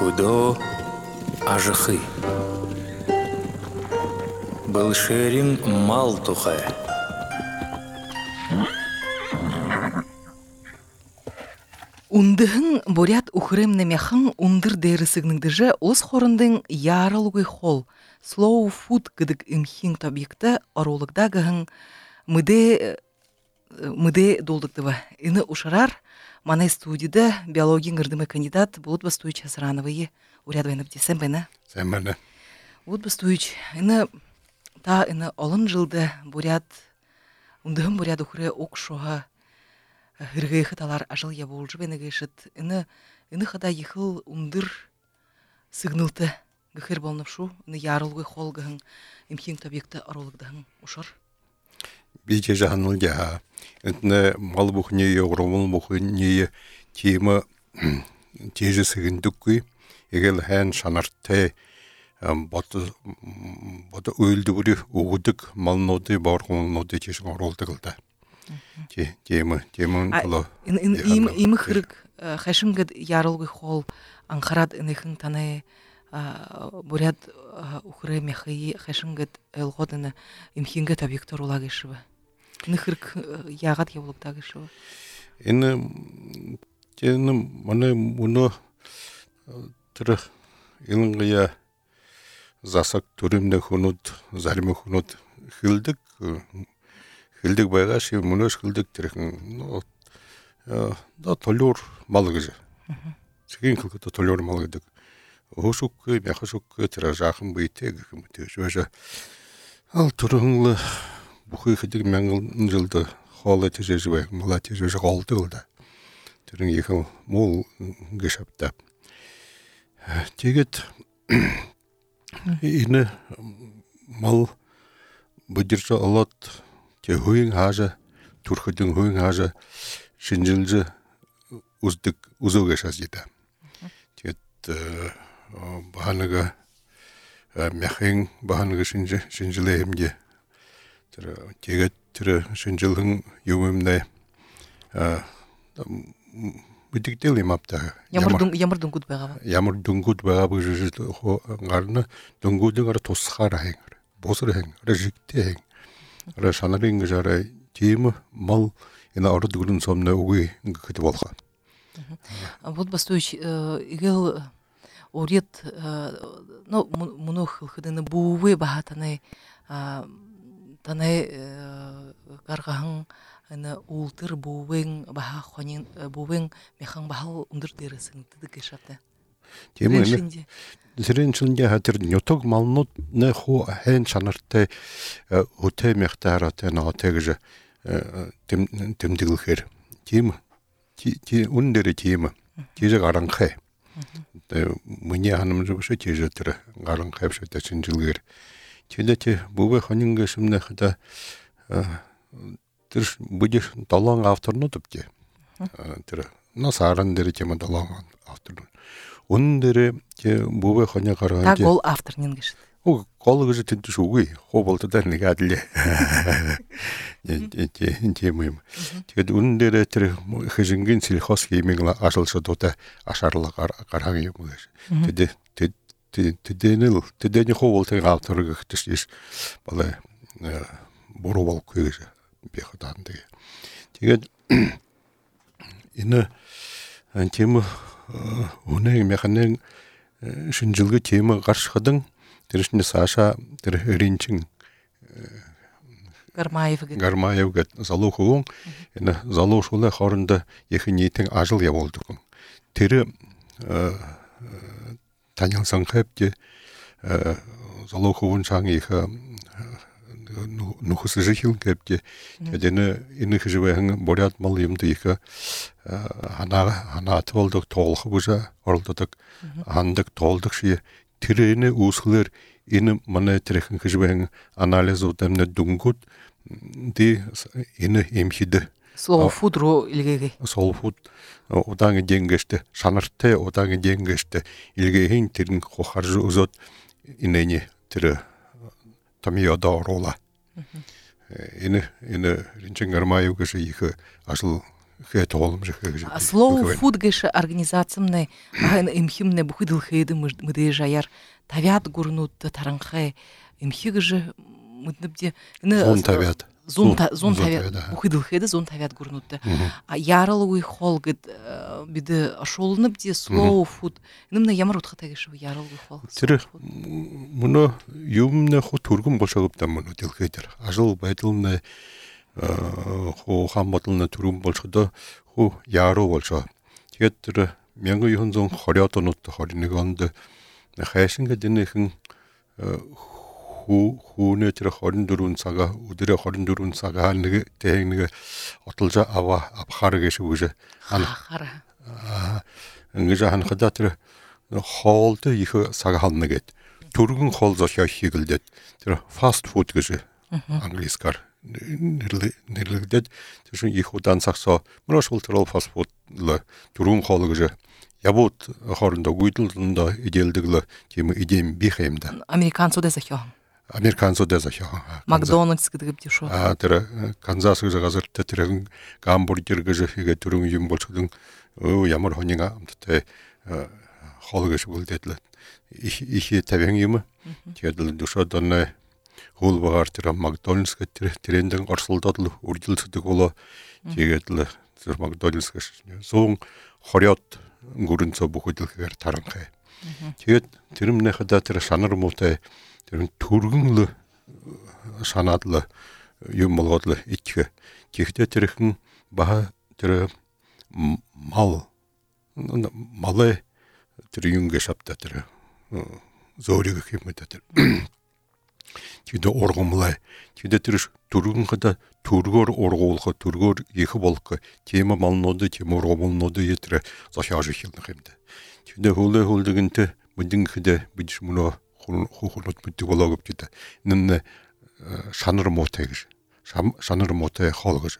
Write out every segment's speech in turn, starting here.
Худо ажихы. Был шерин мал тухая. Ундыхын борят ухрем мехын ундыр дерисигнingдже ос хорындың ярылгы хол slow food гыдык имхин табикта орологдагыхын мыде долдыктыва. Ины ушарар мана студияда биология гырдымы кандидат Булат Бастуевич Асрановый урядвайнып десем бена. Сәмәне. Булат Бастуевич, ины олон жылды борят ундыхын борят ухре окшоға Хыргы хыталар ажыл я болжы бені гешет. Ины хада ехыл ундыр сыгнылты гыхыр болнып шу. Ины ярылгы холгыхын имхин табекті аролыгдahın ушар. Бейте жағаныл яға. Үтіні мал бұхне еғырымыл бұхне темі тежі сыгындық күй. Егел хэн шанарты баты өйлді бүрі оғыдық малноды барғымылноды тежің аролды қылды. Темі тұлы. Имі хырык хэшінгід ярылгы хол аңқарад инихын таны буряд ухры мехайи хэшінгід әлғодыны имхингі табиктор улагышывы. Ины хырык яғад евлықтагышывы. Ины маны мұны түрі иліңгія засак түрімді хүнуд, зарымы хүнуд хилдік Хилдик байга ши мунаш хилдик терехин да толюр малгыжы. Сеген кылгыта толюр малгыдык. Ошук мяхашук тера жахым бейте гыкымыты. Жөжө ал турыңлы бухы хидик мәңгыл жылды халы тежежбай мала тежежі қалды ылда. Терің ехал мол гышапта. Тегет ины мал бұдыржа алат те хүйін хажа, турхыдың хүйін хажа, шинжилжы ұзуға шазида. Тет бағаныға мәхең бағаныға шинжилі емге. Тегет түрі шинжилдің юмымдай бүдіктел емапта. Ямыр дүнгуд баға. Ямыр дүнгуд баға бұжы ғарыны дүнгудың ары тосқар әң, босыр әң, жікте әң. Шанарың жара темі мал ена ары дүгілін сомна уғы күті болға. Вот Бастуевич, игел орет, мұны қылқыдыны бұуы баға таны қарғағын ұлтыр бұуын баға қонен бұуын меқан бағал ұндыр дерісің түді кешапты. Темі Зеренчилде хатер нютог малнут не хо хэн шанартай өте мехтарат на тегже темдилхер. Тим ундери тим. Тиже гаранхэ. Мне ханам жобшы тиже тер гаранхэ шөтө чинжилгер. Телете бубы ханинге шимне хата тир будеш талан авторну тупте. Тир насаран дери тема талан автор. Ундері бұбай қоня қараған. Так ол автор ненгішді? Ол қолығы жы тінті шуғый, қобалты дәрінгі әділі. Темейм. Ундері тірі хыжынген сельхоз кеймеңіла ашылшы дота ашарлы қарған емі. Тедені қобалтың авторығы күтіш бала бұру бол көйгізі беқыдан деге. Tegen ины темі Оның механен шынжылғы темі қаршықыдың, терішінде Саша ренчің Гармаев гәт залу хуғын, залу шулы қорында ехі нейтің ажыл я болдығын. Тері танялсан қәпте залу хуғын шаң ехі нұхысы жықыл кәпте. Кәдені ині хыжывайың борят мал емді ехі ана аты болдық тоғылғы бұжа орылдадық, андық тоғылдық шие. Тірені ұсылыр, ені мана тірекін хыжывайың анализ өтеміне дүнгуд, де ені емхиді. Slow food ро илгеге. Slow food одан денгешті, шанарты одан денгешті, илгеген тірін қоқаржы ұзот инені тірі тамияда орола. Ені ренчен Гармаев кіші ехі ашыл хэт олым же Slow food гэш организациямны айн имхимне бухидыл хейды мыды жаяр тавят гурнут таранхай имхи гэш мыдныбде зон тавят зон тавят бухидыл хейды зон тавят гурнут а ярылуй хол гэд биде ашолныбде slow food нымна ямар утхата гэш ярылуй хол тэр муну юмны ху тургун болшогоптан муну дэлхейдер ажил байдалны ху хамбатлны тургун болшодо ху яруу болшо тэгээд тэр 1920-ад онууд 21 онд хайшинга дэнэхэн хүүнэ тэр 24 цагаа өдөрөө 24 цагаа нэг тэг нэг отолжа авахар гэж үгүй хана ингэж ханахада тэр хоолд их цаг хална гэд түргэн хоол зохио хийгэлдээд тэр fast food гэж англискаар нэрлэгдээд тэр шин их удаан цагсоо мөрөшгөл тэр fast food л түргэн хоол гэж ябут хоорондоо гүйдэлдэ идэлдэг тийм идэм би хэмдэ американцууд зохио Макдональдс гэдэг бишо. Тэр Канзас гэж газар тэр гамбургер гэж хийгээ түрэн юм болчихсон. Ямар хоньга амттай хоол гэж үлдээдлээ. Их тавин юм. Тэгээд душод онны хөл багаар тэр Макдональдс гэдэг трендэн орсолдод л үржилдэг болоо. Тэгээд л тэр Макдональдс гэж 120-од гүрэнцө бүхэдэлхээр таранхай. Тэгээд тэрмнэхэ тэр шанар муутай тэр түргэн л санаад л юм болгоод л ичгэ. Гэхдээ тэрхэн баа тэр малэ тэр юм гэшапта тэр зөөрийг хэмэдэ тэр. Тэгээд ургамлаа. Тэгээд тэр түргэн хада түргөр ургуулах түргөр их болох тийм малнууд тийм ургамлууд тэр зохиож ихнэх юм дэ. Тэгээд хөлдөгөнтэй бүдин хэдэ бидш мөнө хухулт мэддэг болоо гэдэг. Нэн шанар муутай гэж. Шанар муутай хоол гэж.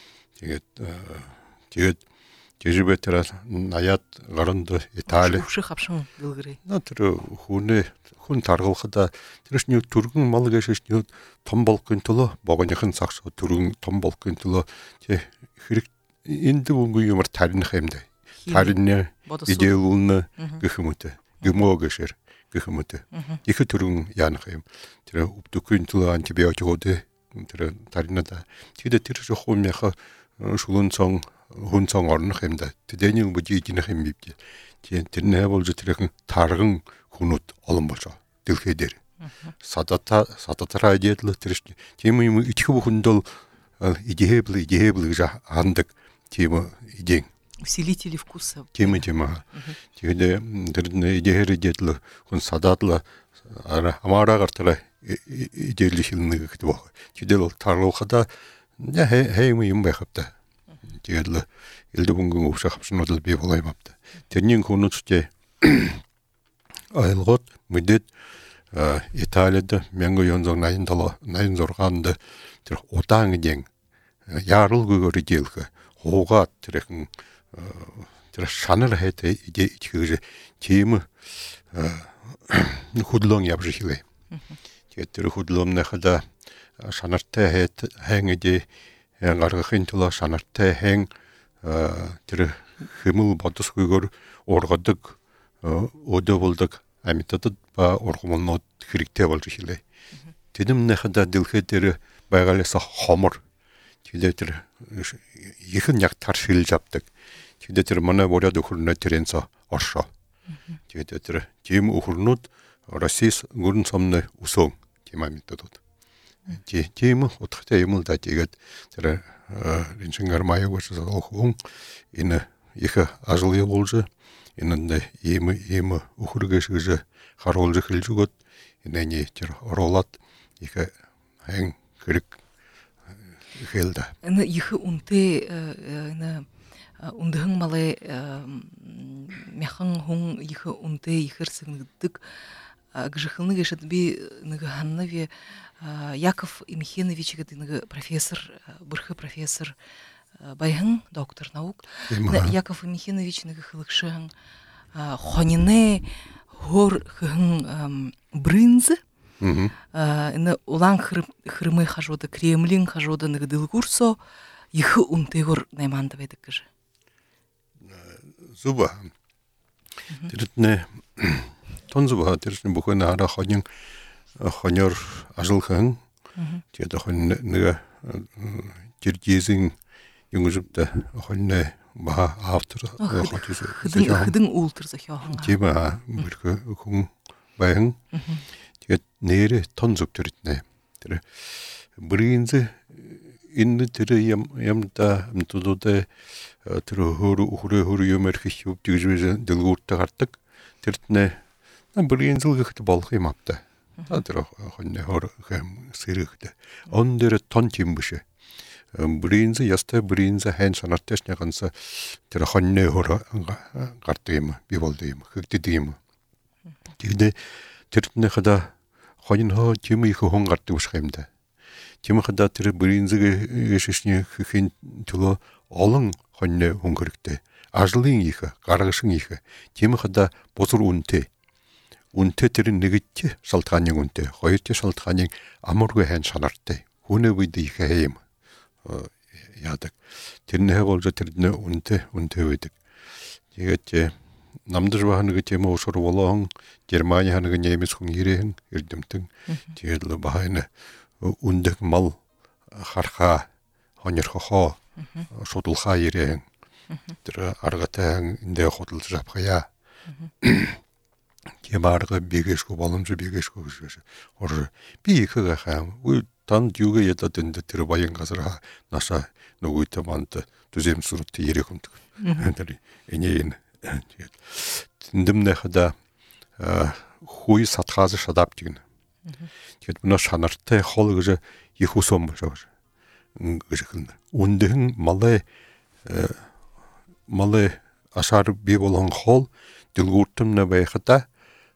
Тэгээд жижигбэ тэр наяад гаранд Итали хөвших авшин дэлгэрээ. Тэр хүн таргалахад тэршний түргэн мал гэшний том болгохын төлөө богоныхын цагш түргэн том болгохын төлөө хэрэг энд өнгө юмар тарних юм даа. Тарны идеулны гэх юм уу те. Гэмөө гэшэр гэх юм уу те. Их түргэн яанах юм. Тэр өвдөхын төлөө антибиотикууд тэр тарнада. Тэгээд тэр хумяха шулун сон хүн сон орнох юм да. Тэдэний бүжиг идэх юм бий. Тэрнээ болж тэрхэн тарган хүнүүд олон болжоо. Дэлхий дээр. Садатараа идэл тэр тийм юм ичх бүхэндэл идеэбл гэж хандаг тийм идең. Усилители вкуса. Тийм. Тэгээд тэр идеэр идэл хүн сададла амаараа гартаа идэл хилнэг гэдэг баг. Тэдэл таргахада хэм юм байхапта. Тэгээд элдэгүнгэн өвшөх хавшнууд бий болоо юм апта. Тэрний хүнүүчтэй айлгот мэдээд Италид 1986 онд тэр удаан гэн яаралгүйгээр идэлхэ хуугаад тэрхэн тэр шанар хайтай идэж тийм хөдлөн явж хэлээ. Тэгээд тэр хөдлөмнийхээ шанартай хайт хангид гаргахын төлөө шанартай хэн тэр хэмэл бодосгүйгээр ургадаг өдөө болдог амьтадад ба ургамлнууд хэрэгтэй болж хэлээ. Тэднийхээ дэлхий дээр байгалаас хомор тэгээд тэр ихэн яг тар шилж авдаг. Тэгээд тэр манай буряд өхөрнөө тэрэнцө оршоо. Тэгээд тэр тийм өхөрнүүд Россис гүрэн цомны өсөн тийм амьтадууд. Тийм утгатай юм л да. Тэгээд тэр инженер Майягч хүн энэ их ажил явуулж энэ ийм өхөргөөш гэж харуулж эхэлж өгöd энэ тэр оруулаад их хэн хэрэг хэлдэ. Энэ их үнтэй энэ үндхэн малай мяхан хүн их үнтэй ихэрсэгнэдэг гжихны гэшэд би нэг ханнави Яков Имхенович гэдэг нэг профессор, бүрхэ профессор байхан доктор наук. Яков Имхенович нэг хылгшын хонине хор хэн бринз. Энэ улан хрымы хажууда Кремлин хажууда нэг дылгурсо ихы унтыгор найманды бедик кыжы. Зуба. Тэрэтнэ тон зуба тэрэтнэ бүхэн ара хонёр ажылхан. Тэгээд нэг жиржизин юнгжупта хонне ба автор хыдын уултыр захиахан. Тима бүрхэ хүн баян. Тэгээд нэрэ тон зуп тэрэтнэ. Тэр бринз энэ тэр ямда амтудод тэр хөрөө юмэр хичүүп дижвэ дэлгүүртэ гардаг. Тэртнэ бринзэл гэхт болох юм апта. Тэр хонне хор хэм сэрэгдэ. Он дээр тон тимбшэ. Бринз ястай бринз хэн санарташ няганса тэр хонне хор гардаг юм би болд юм хэгдэд юм. Тэгээд тэртнэ хада хоньно тим их хон гардаг ус хэмдэ. Тим хада тэр бринзэг шишний хин төлөө олон хоньне хүн хэрэгтэй. Ажлын их гаргашин их. Тим хада бузар үнтэй. Үнтэй тэр нэгт шалтгааны үнтэй. Хоёрт шалтгааны амаргүй хэн санартай. Хүнээ бид их юм. Яадаг. Тэрнээ болж тэрнээ үнтэй байдаг. Тэгээд намдж бахан нэг тийм уусар болон Германи ханаг нэмэс хүн ирэхэн эрдэмтэн. Тэгээд л бахан үндэг мал харха хонёрхоо шудалхаа ирэхэн. Тэр аргатай эндээ худалж авхая. Кемарга бигешгүй боломж бигешгүй гэж. Ор би ихгээ хаам. Тан юугээ ядад энэ тэр баян газар наша нөгөөтэй манд түзэмсрут ирэхүнт. Тэр энэ тэндэмнэ хада хуй сатхаз шадаптигнэ. Тэгээд мөн шанартай хол гэж их усом гэж. Үндэн малэ ашар би болон хол дэлгүүртэмнэ байхада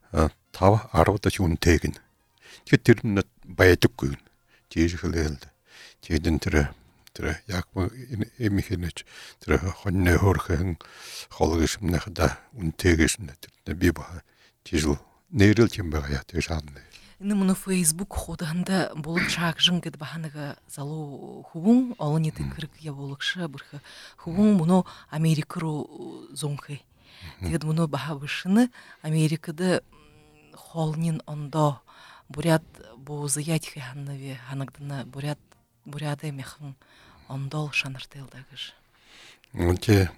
5-10 дэх үнтэйгэн. Тэгээд тэр нь байдаггүй. Тийж хэлээд. Тэгээд тэр яг эмихэнэж тэр хоньны хөрхэн холгошмнахда үнтэйгэшнэ тэр би ба тийж нэрэл юм байгаа тэр шаанны. Энэ мөн Facebook ходанда болон чаагжин гэд баханага залуу хөвөн олонний тэнхэрэг явуулагша бүрхэ хөвөн мөн Америк руу зонхэ. Тэгээд мөн бахавшны Америкада холнин ондо буряд бузыять ханнави ханагдана буряды механ ондол шанартылдагыш. Үнтэй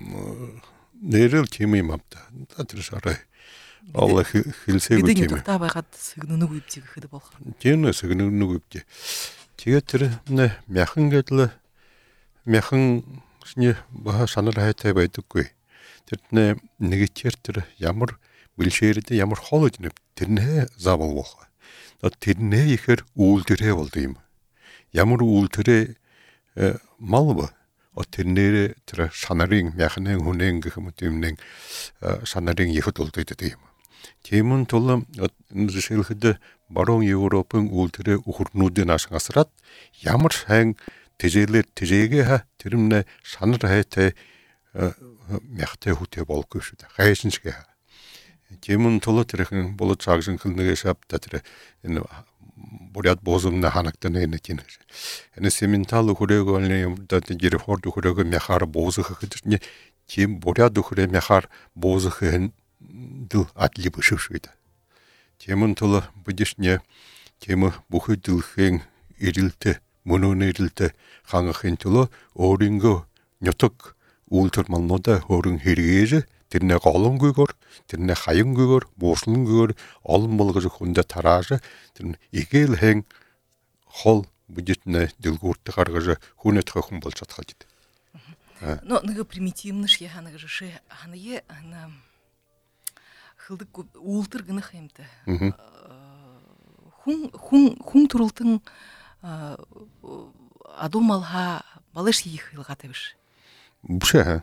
нэрэл тийм юм апта. Тэр шарай. Алла хэлсээгүү тийм. Эдгээр та байгаад сэгнүнүг үпчиг гэхэд болох. Тийм нэ сэгнүнүг үпчиг. Тэгээд тэр нэ мяхан гэдэл мяхан шний баха санаар хайтай байдаггүй. Тэр нэ нэгчээр тэр ямар бэлшээрд ямар хоолой нэ тэрнээ заавал болох. Тэрнээ ихэр үйлдэрээ болд юм. Ямар үйлдэрээ мал ба тэрнээ тэр санарын мяхны хүнэн гэх юм тэмнэн санарын ихэд болдог юм. Тиймэн тул жишээлхэд баруун Европын үйлдэрээ өхөрнүүдийн ашгасраад ямар сайн тэжээлэр тэжээгээ тэрнээ санар хайтай мяхтай хүтэй болгүй шүү дээ. Хайшинчгээ. Тиймэн тул тэрхэн болоод цаагшин хэлнэгээ шапта тэр энэ буряд бозумна ханагдана энэ тийм. Энэ сементал хүрээгүй юм да тэр хорд хүрээгүй мяхаар бозох гэхэд тийм буряд хүрээ мяхаар бозох дэл атли бушушгид. Тиймэн тул будишне тийм бүхэдэлхэн ирэлтэ мөнөө ирэлтэ хангахын тул өөрөнгөө нютг үйлдэл малнуудаа хөрөн хэрэгээж тэрнээ голонгүйгээр тэрнээ хаянгүйгээр бууслангүйгээр олон болгож хүндэ тарааж тэр игээл хэн хол бүжитнэ дэлгүүртэ гаргаж хүнэт хөхөн болж чадхаа гэдэг. Но нэг примитивныш я ханаг жишээ ханае ана хылдык уултыр гынах юмтай. Хүн төрөлтөн адумалха балыш их хилгатай биш. Бүшэ.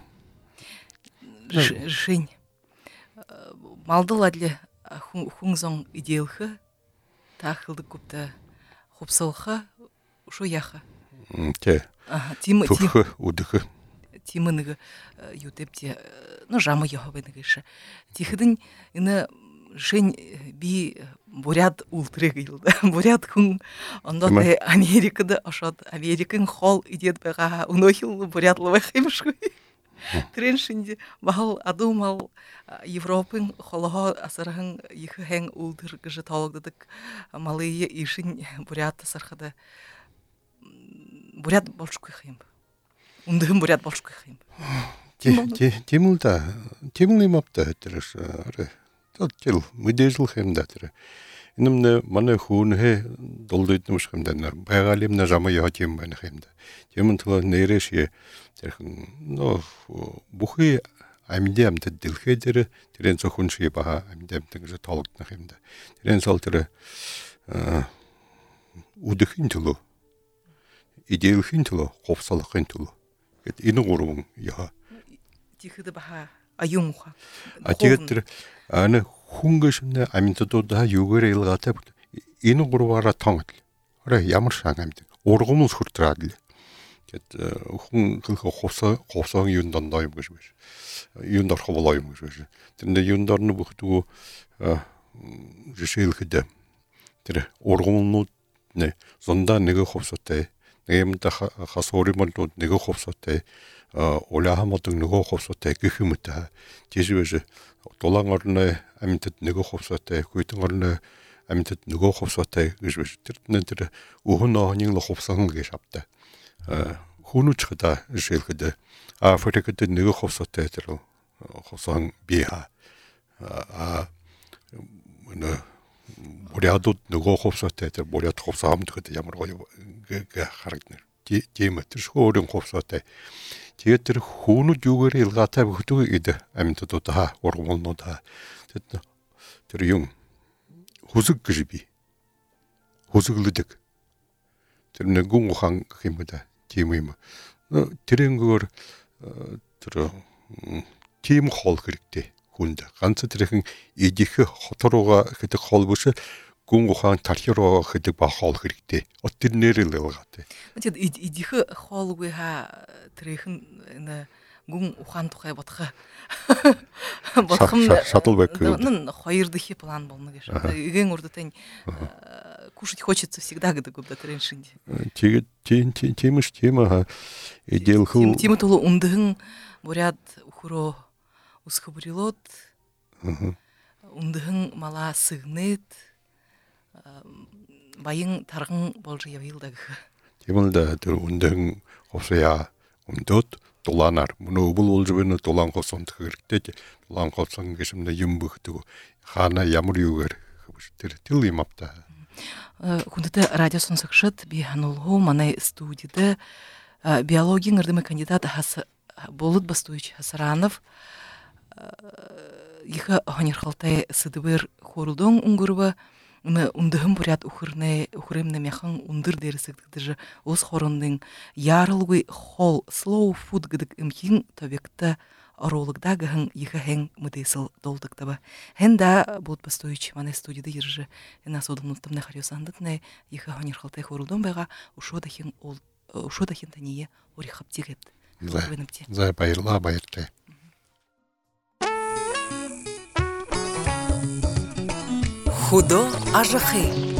Жень. Малдыладле хунзон идеалхы тахылдык көпті хопсалха шо яха. Те. Тимы удыхы. Тимыныгы ютепте ну жамы яхабыныгы шы. Тихидын ины шин би бурят ултры гылды. Бурят күн онда да Америкада ашат Американ хол идет бага унохил бурятлы бахимшгүй. Треншинде бахал адумал Европын холого асархан ихэн ултыр гыжы талгдык малые ишин бурят сархада бурят болшгүй хим. Ундым бурят болшгүй хим. Тимулны мапта тэрш аре тотел мэдежил хэмдэ тэр инэмнэ манай хүүнэ долдойдномш хэмдэ байгалимна жама яатим байна хэмдэ тимэн тла нэрэши тэрхэн но бухи амьдэмт дэлхэдэр тэрэн зөвхөн ши баха амьдэмт гэж тоологдно хэмдэ тэрэн сол тэр үдэхин төлөө идеалхин төлөө ховсолохын төлөө гэт энэ гурван яа тихэдэ баха аюмха тэр аны хүнгөшнө аминтуудаа юугээр илгаатай энэ гурваараа тонгол. Орой ямар шан амьд. Ургамл хүртраад л. Гэт хүн ховсон юунд дондоо юм гэж биш. Юунд орох болоо юм гэж биш. Тэнд юунд орно бүхдгүү жишээлхэд тэр ургамлнууд нэ зондаа нэг ховсотой. Нэг юм та хасууримнууд нэг ховсотой. Улаахмод нөгөө ховсотой гэх юм та. Тийшвэж дулаан орны амьтад нөгөө ховсотой, хүйтэн орны амьтад нөгөө ховсотой гэж биш. Тэр өөхөн нохныг л ховсон гэж авта. Хүнүч хада жишээлхэд Африкт нөгөө ховсотой тэр ховсон биа. Мөн бурядууд нөгөө ховсотой тэр буряд ховсон хамт ямар гоё харагдана. Тийм тэр шөөрийн ховсотой. Тэгээд тэр хүүнүүд юугаар илгаатай бүхдэг эд амьтдуудаа ургамлнуудаа тэр юм хүсэг гэж би хүсэглэдэг тэр нэг гүн ухан гэх юм да тийм юм тэрнгөр тэр тийм хол хэрэгтэй хүнд ганц тэрхэн идэх хот руугаа хэдэг хол биш гүн ухаан тархироо хэдэг ба хол хэрэгтэй от тэр нэрэл илгаатай тэгээд идэх хоолгүй ха тэрхэн гүн ухаан тухай бодох шаттлбэк нэн хоёр дахь план болно гэж. Иген урдтын кушать хочется всегда гэдэг үгдэ треншинде. Тэгээд тиймш тема идеалху тема толу ундын буряд ухро усхбрилот ундын мала сыгнет баян тарган болж явилдаг. Тиймэлдэ тэр ундын хосяа умдот дулаанаар мөн өвөл болж байна дулаан хосонд хэрэгтэй дулаан хосон гэшмнэ юм бөхдөг хаана ямар юугаар тэр юм апта хүндэт радио сонсогчд би ханулгу манай студияда биологийн эрдэмэ кандидат болот бастуйч Хасаранов их хонирхалтай сэдвэр хорулдон өнгөрбө ундым бурят ухрэмнэ мяхан ундөр дэрсэгдэж ус хорондын ярылгүй хол slow food гэдэг эмхин табекта орологдагын иххэн мөдэсэл долдыктаба хэнда бут бастуйч манай студияда ирж энэ асуудамнуудтам хариусандатны их хонирхалтай хорулдон байгаа ушуудахын тание урихаптигэт за баярлаа баяртай Худо ажахи